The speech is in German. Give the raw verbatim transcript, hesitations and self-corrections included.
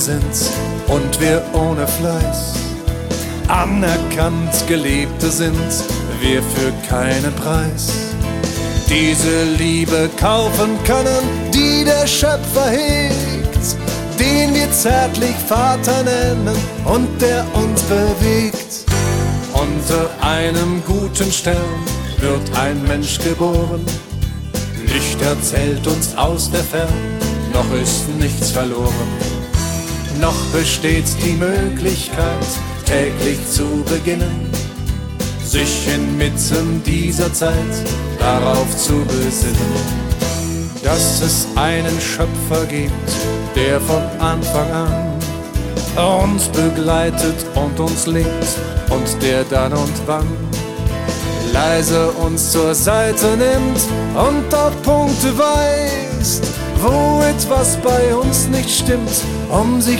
sind's und wir ohne Fleiß anerkannt Geliebte sind wir für keinen Preis. Diese Liebe kaufen können, die der Schöpfer hegt, den wir zärtlich Vater nennen und der uns bewegt. Unter einem guten Stern wird ein Mensch geboren, Licht erzählt uns aus der Ferne, noch ist nichts verloren. Noch besteht die Möglichkeit, täglich zu beginnen, sich inmitten dieser Zeit darauf zu besinnen, dass es einen Schöpfer gibt, der von Anfang an uns begleitet und uns liebt und der dann und wann leise uns zur Seite nimmt und auf Punkte weist, wo etwas bei uns nicht stimmt, um sich